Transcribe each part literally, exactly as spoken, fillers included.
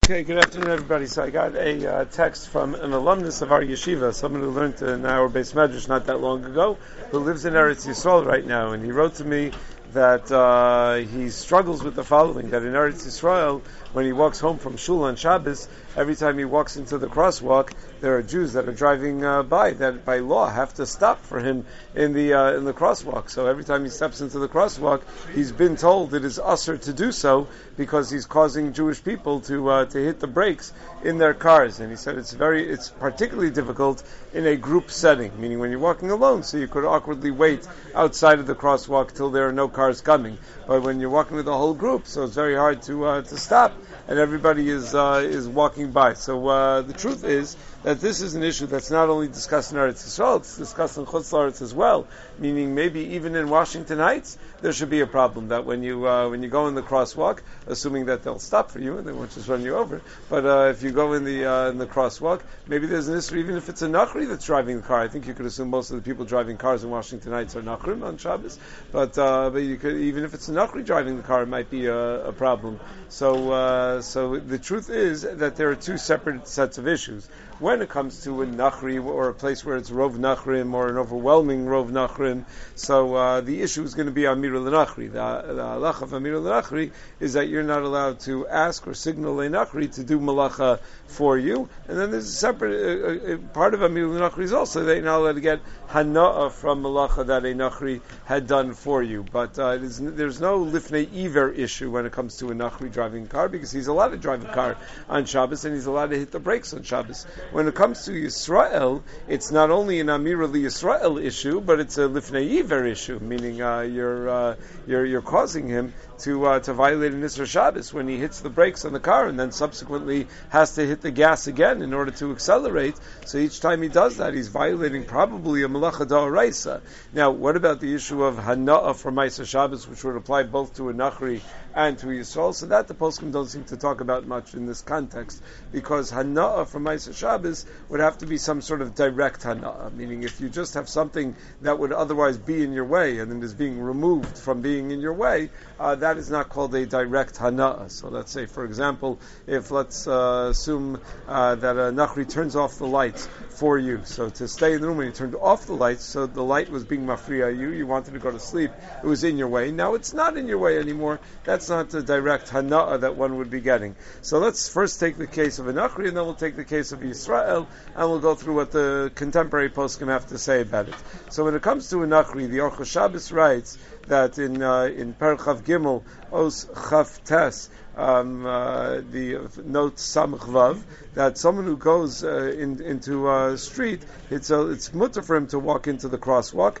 Okay, good afternoon, everybody. So I got a uh, text from an alumnus of our yeshiva, someone who learned in our base medrash not that long ago, who lives in Eretz Yisrael right now, and he wrote to me that uh, he struggles with the following, that in Eretz Yisrael, when he walks home from shul on Shabbos, every time he walks into the crosswalk, there are Jews that are driving uh, by that by law have to stop for him in the uh, in the crosswalk. So every time he steps into the crosswalk, he's been told it is usher to do so because he's causing Jewish people to uh, to hit the brakes in their cars. And he said it's very it's particularly difficult in a group setting, meaning when you're walking alone, so you could awkwardly wait outside of the crosswalk till there are no cars coming. But when you're walking with a whole group, so it's very hard to uh, to stop, and everybody is uh, is walking by. So uh, the truth is that this is an issue that's not only discussed in Eretz Yisrael, it's discussed in Chutz La'aretz as well. Meaning, maybe even in Washington Heights, there should be a problem that when you uh, when you go in the crosswalk, assuming that they'll stop for you and they won't just run you over, but uh, if you go in the uh, in the crosswalk, maybe there's an issue even if it's a Nachri that's driving the car. I think you could assume most of the people driving cars in Washington Heights are Nachrim on Shabbos, but uh, but you could even if it's a Nachri driving the car, it might be a, a problem. So uh, so the truth is that there are two separate sets of issues. When it comes to a Nachri or a place where it's Rov Nachrim or an overwhelming Rov Nachrim, so uh, the issue is going to be Amir al-Nachri. The, the halach of Amir al-Nachri is that you're not allowed to ask or signal a Nachri to do malacha for you. And then there's a separate uh, uh, part of Amir al-Nachri is also that you're not allowed to get hana'ah from malacha that a Nachri had done for you. But uh, it is, there's no lifnei iver issue when it comes to a Nachri driving a car, because he's allowed to drive a car on Shabbos and he's allowed to hit the brakes on Shabbos. When it comes to Yisrael, it's not only an Amir al-Yisrael issue, but it's a lifnei iver issue, meaning uh, you're, uh, you're you're causing him to uh, to violate an Isra Shabbos when he hits the brakes on the car and then subsequently has to hit the gas again in order to accelerate. So each time he does that, he's violating probably a Malacha D'Oraisa. Now, what about the issue of Hana'ah for Ma'aser Shabbos, which would apply both to a Nachri and to a Yisrael? So that the poskim don't seem to talk about much in this context, because Hana'ah for Ma'aser Shabbos would have to be some sort of direct Hana'ah, meaning if you just have something that would otherwise be in your way and then is being removed from being in your way, uh, that is not called a direct Hana'ah. So let's say, for example, if let's uh, assume uh, that a Nachri turns off the lights for you. So to stay in the room when you turned off the lights, so the light was being mafriya you, you wanted to go to sleep, it was in your way. Now it's not in your way anymore. That's not a direct Hana'ah that one would be getting. So let's first take the case of a Nachri, and then we'll take the case of Yisrael, and we'll go through what the contemporary poskim have to say about it. So when it comes to a Nachri, the Orchos Shabbos writes that in uh, in Per Chav Gimel Os Chav Tes, um, uh, the note Samach Vav, that someone who goes uh, in, into a street, it's a, it's mutter for him to walk into the crosswalk.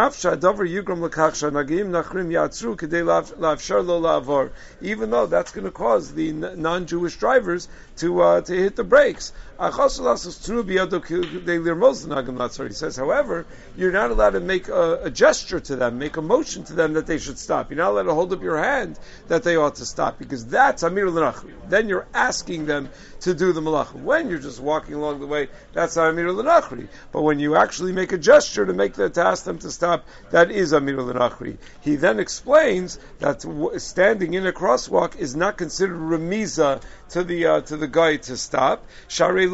Even though that's going to cause the non-Jewish drivers to uh, to hit the brakes. He says, however, you're not allowed to make a, a gesture to them, make a motion to them that they should stop. You're not allowed to hold up your hand that they ought to stop, because that's Amir al-Nachri. Then you're asking them to do the malacha. When you're just walking along the way, that's not Amir al-Nachri. But when you actually make a gesture to make the, to ask them to stop, that is Amir al-Nachri. He then explains that w- standing in a crosswalk is not considered remiza to the uh, to the guy to stop. You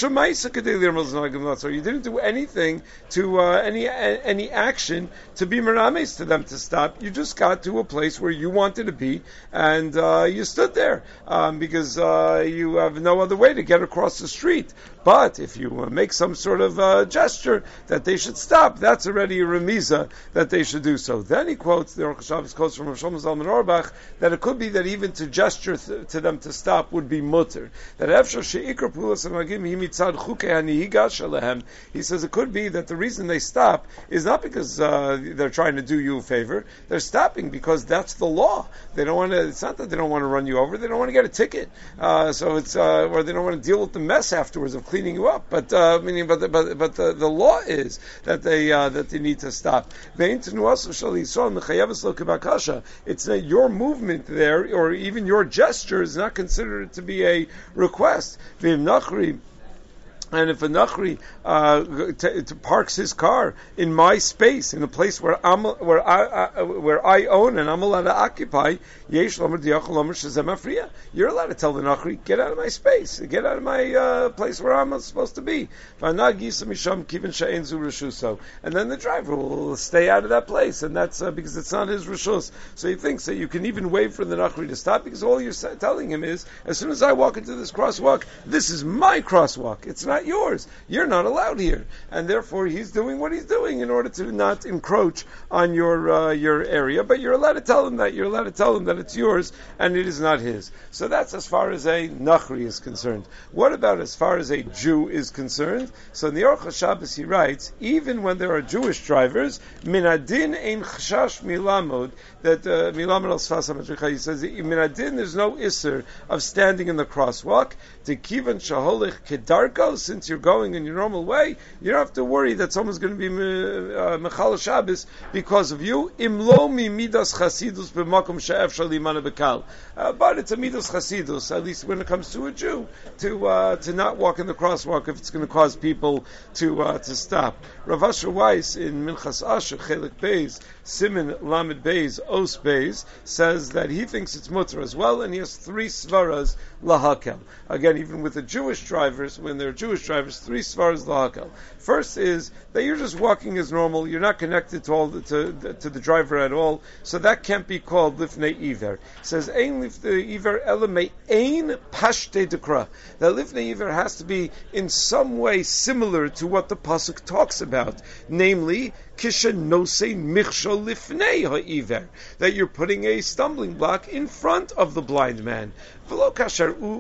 didn't do anything to uh, any any action to be merames to them to stop. You just got to a place where you wanted to be, and uh, you stood there um, because uh, you have no other way to get across the street. But if you uh, make some sort of uh, gesture that they should stop, that's already a remiza that they should do so. Then he quotes, the Orchos Shabbos quotes from Rosh Shlomo Zalman Auerbach, that it could be that even to gesture th- to them to stop would be mutter. That efshar she'ikar pulas hamagim hi mitzad chukei hanihiga shalehem. He says it could be that the reason they stop is not because uh, they're trying to do you a favor. They're stopping because that's the law. They don't want to. It's not that they don't want to run you over. They don't want to get a ticket. Uh, so it's uh, or they don't want to deal with the mess afterwards of cleaning you up. But uh, meaning, but the, but but the, the law is that they uh, that they need to stop. It's not your movement there, or even your gesture, is not considered to be a request. And if a Nachri uh, t- t- parks his car in my space, in a place where I'm, where I, I where I own and I'm allowed to occupy, Yesh Lomer Diachol Lomer Shezem Afriya. You're allowed to tell the Nachri, get out of my space, get out of my uh, place where I'm supposed to be. And then the driver will stay out of that place, and that's uh, because it's not his rishus. So he thinks that you can even wait for the Nachri to stop, because all you're telling him is, as soon as I walk into this crosswalk, this is my crosswalk. It's not yours. You're not allowed here, and therefore he's doing what he's doing in order to not encroach on your uh, your area. But you're allowed to tell him that. You're allowed to tell him that it's yours and it is not his. So that's as far as a Nachri is concerned. What about as far as a Jew is concerned? So in the Aruch HaShabbos he writes, even when there are Jewish drivers, min adin ein chashash milamod, that uh, milamod al sfas hamadricha, he says, min adin there's no isser of standing in the crosswalk, to kivan shaholich kedarko, since you're going in your normal way, you don't have to worry that someone's going to be mechal uh, Shabbos because of you. Imlo mi midas chasidus b'makom she'efshar limana bekal. But it's a midas chasidus, at least when it comes to a Jew, to uh, to not walk in the crosswalk if it's going to cause people to uh, to stop. Rav Asher Weiss in Minchas Asher Chelik Beis Simin Lamed Beis Os Beis says that he thinks it's mutter as well, and he has three svaras lahakel. Again, even with the Jewish drivers, when they're Jewish drivers, three svaras lahakel. First is that you're just walking as normal, you're not connected to all the, to, to the driver at all, so that can't be called lifnei iver. It says ein lifnei iver elamei ein pashte dekra. That lifnei iver has to be in some way similar to what the pasuk talks about, namely kisha nosei michshol lifnei ha'iver, that you're putting a stumbling block in front of the blind man. Now where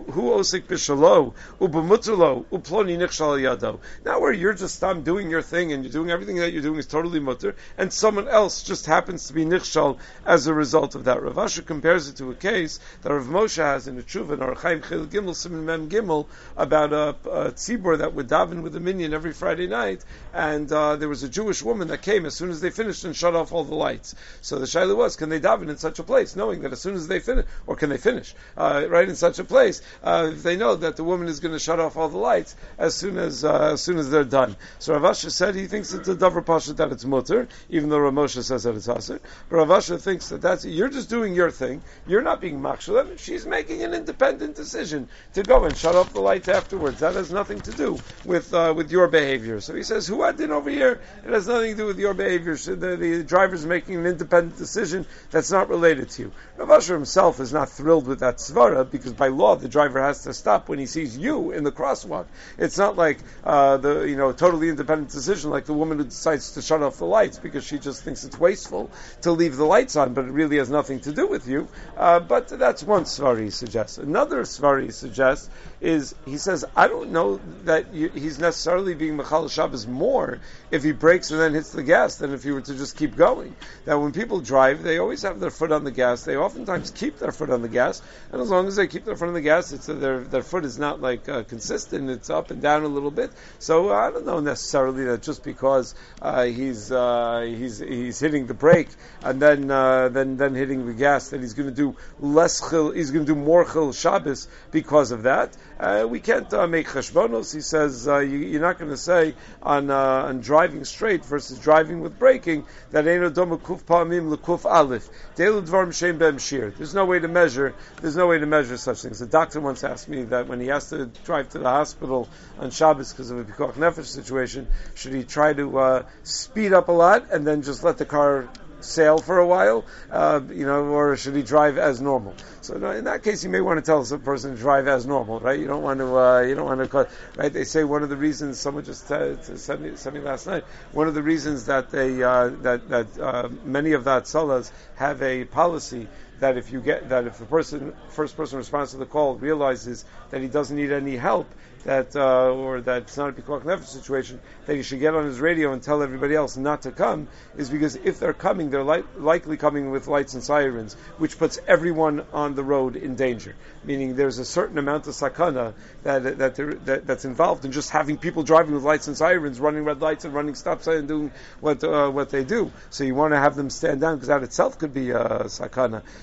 you're just um, doing your thing and you're doing everything that you're doing is totally mutter, and someone else just happens to be nichshal as a result of that. Rav Asher compares it to a case that Rav Moshe has in a tshuva in Archaim Chil Gimel Siman Mem Gimel about a, a tzibur that would daven with a minyan every Friday night, and uh, there was a Jewish woman that came as soon as they finished and shut off all the lights. So the shaila was, can they daven in such a place, knowing that as soon as they finish, or can they finish? Uh, right in such a place, uh, if they know that the woman is going to shut off all the lights as soon as uh, as soon as they're done. So Rav Asher said he thinks it's a davar pasha that it's mutter, even though Rav Moshe says that it's aser. But Rav Asher thinks that that's you're just doing your thing. You're not being makshel. She's making an independent decision to go and shut off the lights afterwards. That has nothing to do with uh, with your behavior. So he says, who adin over here? It has nothing to do with your behavior. So the, the driver's making an independent decision that's not related to you. Rav Asher himself is not thrilled with that svara, because by law the driver has to stop when he sees you in the crosswalk. It's not like uh, the you know totally independent decision like the woman who decides to shut off the lights because she just thinks it's wasteful to leave the lights on, but it really has nothing to do with you. Uh, but that's one svar he suggests. Another svar he suggests is, he says, I don't know that you, he's necessarily being Mechal Shabbos more if he brakes and then hits the gas than if he were to just keep going. That when people drive, they always have their foot on the gas. They oftentimes keep their foot on the gas, and as long as they keep their foot on the gas, it's uh, their their foot is not like uh, consistent. It's up and down a little bit. So uh, I don't know necessarily that just because uh, he's uh, he's he's hitting the brake and then uh, then then hitting the gas that he's going to do less chil, he's going to do more chil Shabbos because of that. Uh, we can't uh, make cheshbonos. He says uh, you, you're not going to say on uh, on driving straight versus driving with braking that eino doma kuf pa'amim lekuf aleph deilu dvarim shein be'em shir. There's no way to measure. There's no way to measure such things. The doctor once asked me that when he has to drive to the hospital on Shabbos because of a pikuach nefesh situation, should he try to uh, speed up a lot and then just let the car sail for a while, uh, you know, or should he drive as normal? So in that case, you may want to tell some person to drive as normal, right? You don't want to, uh, you don't want to, call, right? They say one of the reasons, someone just uh, sent, me, sent me last night, one of the reasons that they, uh, that, that uh, many of the Atzalas have a policy that if you get, that if the person, first person responds to the call realizes that he doesn't need any help, that uh, or that it's not a pikuach nefesh situation, that he should get on his radio and tell everybody else not to come, is because if they're coming, they're li- likely coming with lights and sirens, which puts everyone on the road in danger. Meaning, there's a certain amount of sakana that that, that that's involved in just having people driving with lights and sirens, running red lights and running stop signs and doing what uh, what they do. So you want to have them stand down because that itself could be a sakana.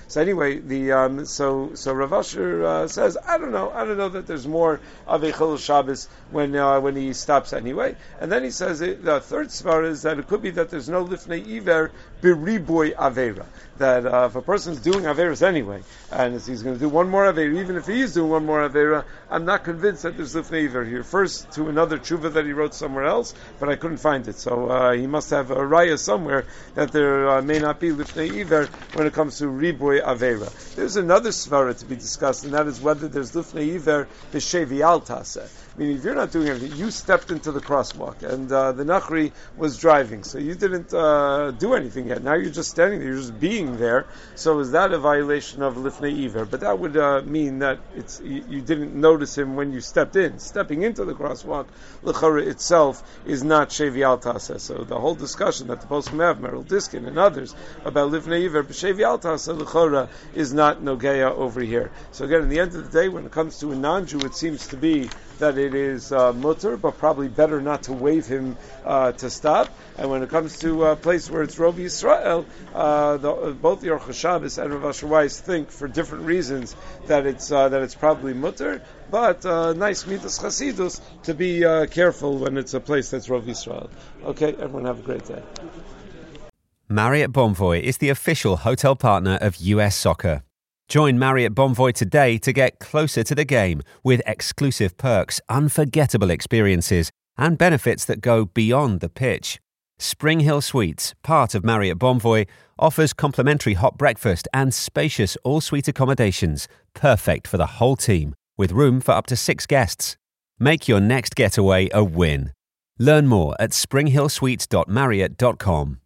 So anyway, the um, so so Rav Asher uh, says, I don't know, I don't know that there's more of a Chilul Shabbos when uh, when he stops anyway. And then he says it, the third svara is that it could be that there's no lifnei iver b'riboy avera. That uh, if a person's doing averas anyway, and he's going to do one more avera, even if he is doing one more avera, I'm not convinced that there's lifnei iver. He refers to another tshuva that he wrote somewhere else, but I couldn't find it. So uh, he must have a raya somewhere that there uh, may not be lifnei iver when it comes to riboy avera. There's another svara to be discussed, and that is whether there's lifnei iver b'shevi al taseh. I mean, if you're not doing anything, you stepped into the crosswalk, and uh, the Nachri was driving, so you didn't uh, do anything yet. Now you're just standing there, you're just being there. So is that a violation of Lifnei Iver? But that would uh, mean that it's you, you didn't notice him when you stepped in. Stepping into the crosswalk, L'chara itself is not Shevi Al Taseh. So the whole discussion that the Poskim have, Merrill Diskin and others, about Lifnei Iver, Shevi Al Taseh, L'chara is not Nogeya over here. So again, in the end of the day, when it comes to a non-Jew, it seems to be that it is uh, mutter, but probably better not to wave him uh, to stop. And when it comes to a place where it's Rov Yisrael, uh, the, uh, both the Aruch HaShabbos and Rav Asher Weiss think, for different reasons, that it's uh, that it's probably mutter. But uh, nice midas chasidus to be uh, careful when it's a place that's Rov Yisrael. Okay, everyone have a great day. Marriott Bonvoy is the official hotel partner of U S Soccer. Join Marriott Bonvoy today to get closer to the game with exclusive perks, unforgettable experiences, and benefits that go beyond the pitch. Spring Hill Suites, part of Marriott Bonvoy, offers complimentary hot breakfast and spacious all-suite accommodations, perfect for the whole team, with room for up to six guests. Make your next getaway a win. Learn more at spring hill suites dot marriott dot com.